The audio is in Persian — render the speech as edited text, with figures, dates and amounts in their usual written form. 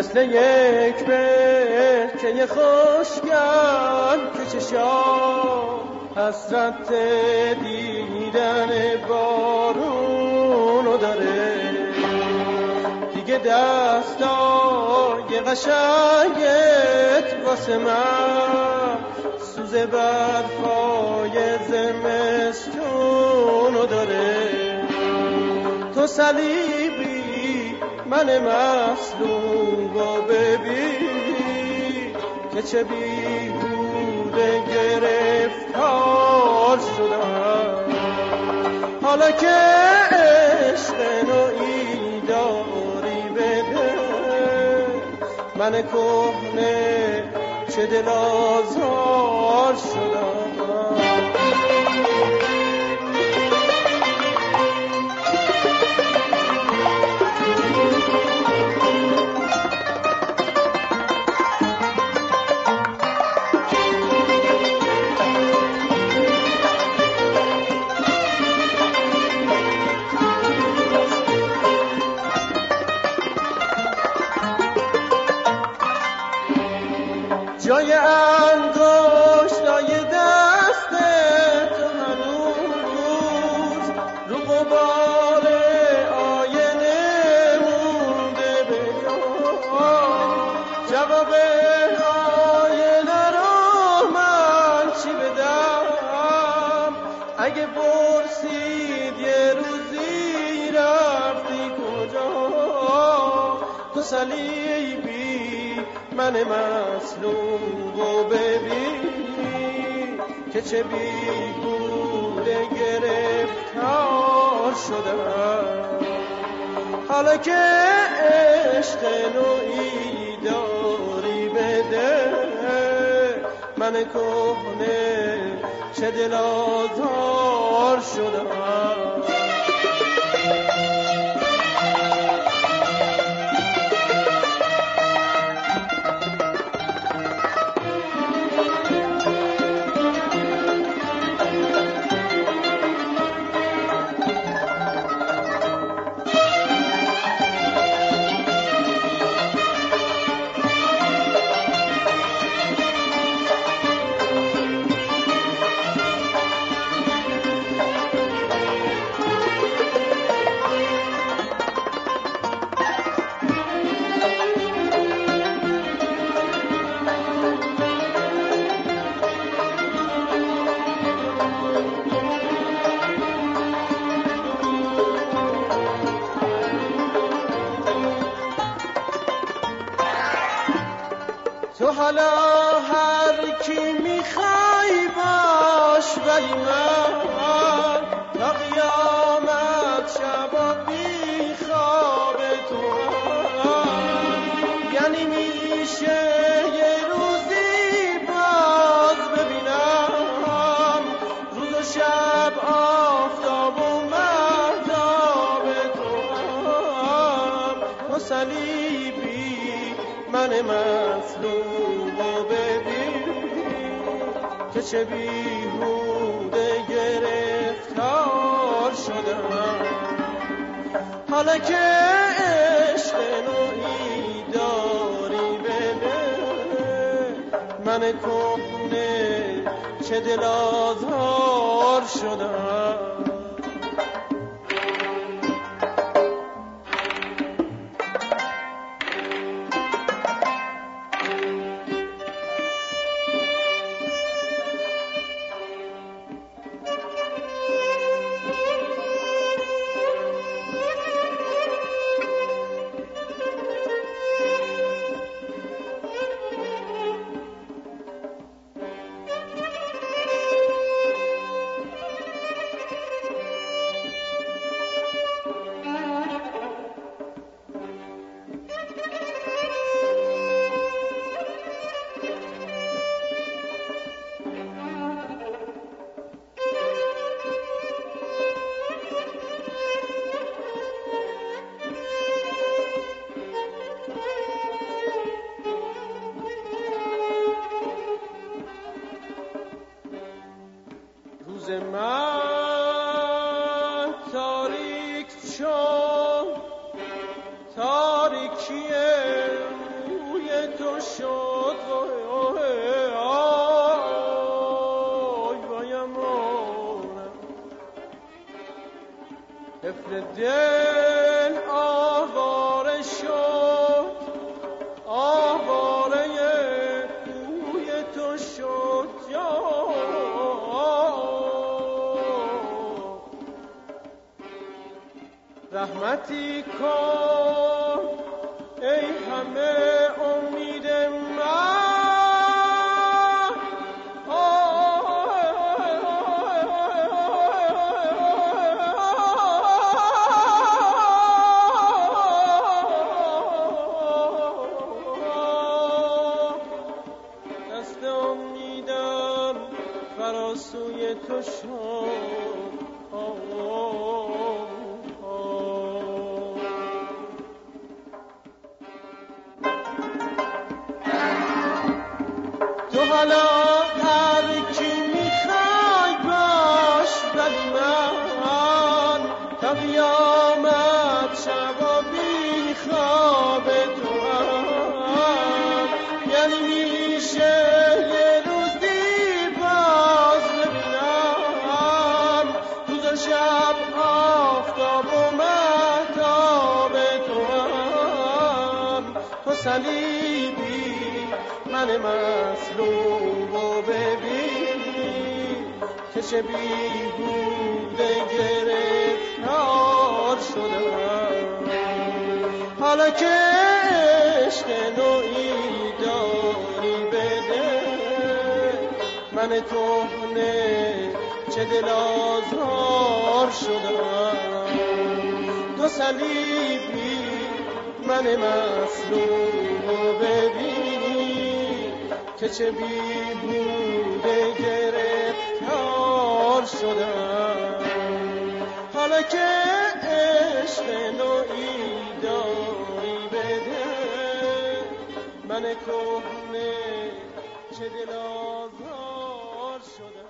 مثل یک برکه خوشگل که چشام حسرت دیدن بارونو داره. دیگه دستای قشنگت واسه من سوز برفای زمستونو داره. تو صلیبی من مظلوم و ببین که چه بیهوده گرفتار شدم. حالا که عشق نوعی داری بده من کهنه چه دل آزار شدم. جای انگشتای دست تو هنوز رو غبار آینه مونده. جواب آینه رو من چی بدم؟ اگه پرسید یه روزی رفتی کجا؟ تو صلیبی من مظلوم و ببین که چه بیهوده گرفتار شدم. حالا که عشق نوعی داری بده من کهنه چه دل آزار شدم. تو حالا هر کی میخوای باش ولی من تا قیامت شبا بی خواب تو هم. یعنی میشه یه روزی باز ببینم روز و شب آفتاب و مهتاب تو هم. تو صلیبی من مظلوم و ببین که چه بیهوده گرفتار شدم. حالا که عشق نوعی داری بده من کهنه چه دل آزار شدم. روز من تاریک چون تاریکی تو شد طفل دل آواره شد آواره بوی تو شد رحمتی کن ای همه امید من دست امیدم فراسوی تو شد تو حالا هر کی میخوای باش ولی من تا قیامت شب بی خواب تو هم یعنی میشه یه روزی باز ببینم روز و شب آفتاب و مهتاب تو هم تو صلیبی من مظلوم و ببین که چه بیهوده گرفتار شدم حالا که عشق نوعی داری بده من کهنه چه دل آزار شدم تو صلیبی من مظلوم و ببین که چه بیهوده گرفتار شدم حالا که عشق نوعی داری بده من کهنه چه دل آزار شدم